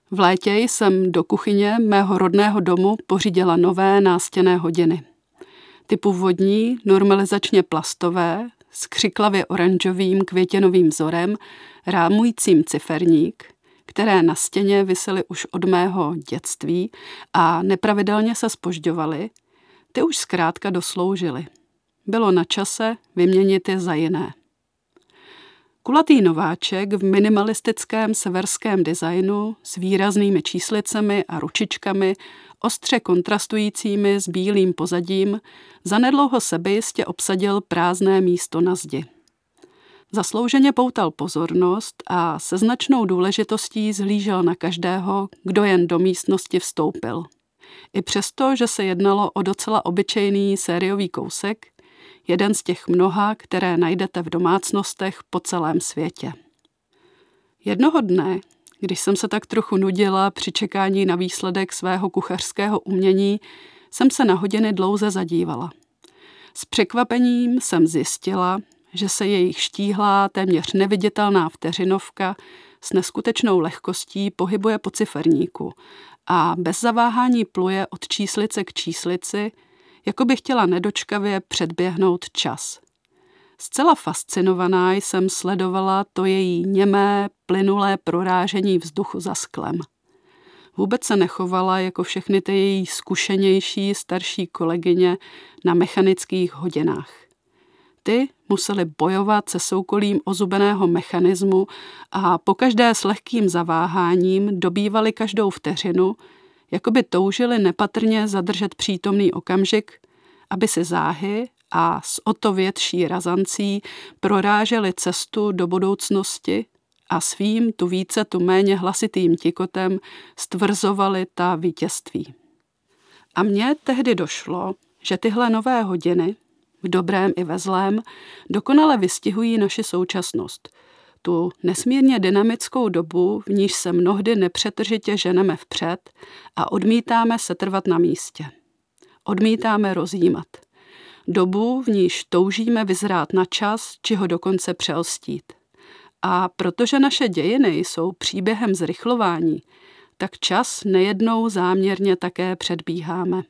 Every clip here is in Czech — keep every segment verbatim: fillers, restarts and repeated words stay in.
V létě jsem do kuchyně mého rodného domu pořídila nové nástěnné hodiny. Ty původní, normalizačně plastové, s křiklavě oranžovým květinovým vzorem, rámujícím ciferník, které na stěně visely už od mého dětství a nepravidelně se zpožďovaly, ty už zkrátka dosloužily. Bylo na čase vyměnit je za jiné. Kulatý nováček v minimalistickém severském designu s výraznými číslicemi a ručičkami, ostře kontrastujícími s bílým pozadím, zanedlouho sebejistě obsadil prázdné místo na zdi. Zaslouženě poutal pozornost a se značnou důležitostí zhlížel na každého, kdo jen do místnosti vstoupil. I přesto, že se jednalo o docela obyčejný sériový kousek, jeden z těch mnoha, které najdete v domácnostech po celém světě. Jednoho dne, když jsem se tak trochu nudila při čekání na výsledek svého kuchařského umění, jsem se na hodiny dlouze zadívala. S překvapením jsem zjistila, že se jejich štíhlá, téměř neviditelná vteřinovka s neskutečnou lehkostí pohybuje po ciferníku a bez zaváhání pluje od číslice k číslici, jako by chtěla nedočkavě předběhnout čas. Zcela fascinovaná jsem sledovala to její němé, plynulé prorážení vzduchu za sklem. Vůbec se nechovala jako všechny ty její zkušenější starší kolegyně na mechanických hodinách. Ty musely bojovat se soukolím ozubeného mechanismu a pokaždé s lehkým zaváháním dobývali každou vteřinu, jako by toužili nepatrně zadržet přítomný okamžik, aby si záhy a s o to větší razancí proráželi cestu do budoucnosti a svým tu více tu méně hlasitým tikotem stvrzovali ta vítězství. A mně tehdy došlo, že tyhle nové hodiny, v dobrém i ve zlém, dokonale vystihují naši současnost, tu nesmírně dynamickou dobu, v níž se mnohdy nepřetržitě ženeme vpřed a odmítáme se trvat na místě. Odmítáme rozjímat. Dobu, v níž toužíme vyzrát na čas, či ho dokonce přelstít. A protože naše dějiny jsou příběhem zrychlování, tak čas nejednou záměrně také předbíháme.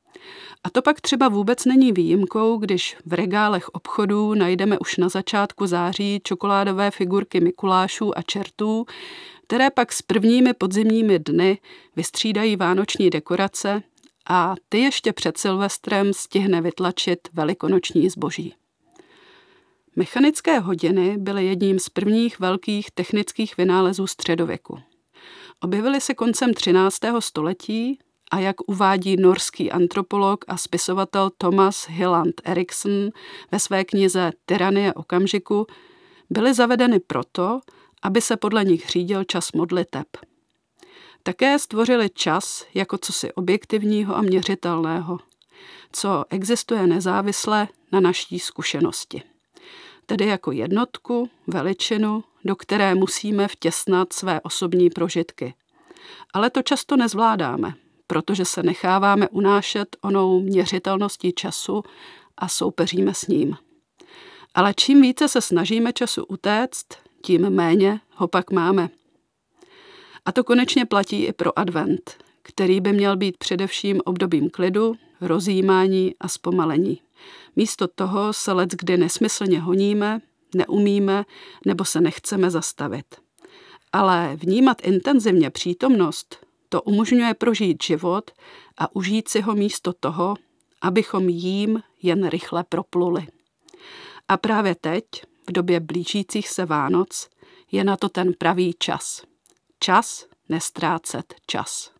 A to pak třeba vůbec není výjimkou, když v regálech obchodů najdeme už na začátku září čokoládové figurky Mikulášů a čertů, které pak s prvními podzimními dny vystřídají vánoční dekorace a ty ještě před Silvestrem stihne vytlačit velikonoční zboží. Mechanické hodiny byly jedním z prvních velkých technických vynálezů středověku. Objevily se koncem třináctého století a jak uvádí norský antropolog a spisovatel Thomas Hylland Erikson ve své knize Tyranie okamžiku, byly zavedeny proto, aby se podle nich řídil čas modliteb. Také stvořili čas jako cosi objektivního a měřitelného, co existuje nezávisle na naší zkušenosti. Tedy jako jednotku, veličinu, do které musíme vtěsnat své osobní prožitky. Ale to často nezvládáme, protože se necháváme unášet onou měřitelností času a soupeříme s ním. Ale čím více se snažíme času utéct, tím méně ho pak máme. A to konečně platí i pro advent, který by měl být především obdobím klidu, rozjímání a zpomalení. Místo toho se leckdy nesmyslně honíme, neumíme nebo se nechceme zastavit. Ale vnímat intenzivně přítomnost, to umožňuje prožít život a užít si ho místo toho, abychom jím jen rychle propluli. A právě teď, v době blížících se Vánoc, je na to ten pravý čas. Čas nestrácet čas.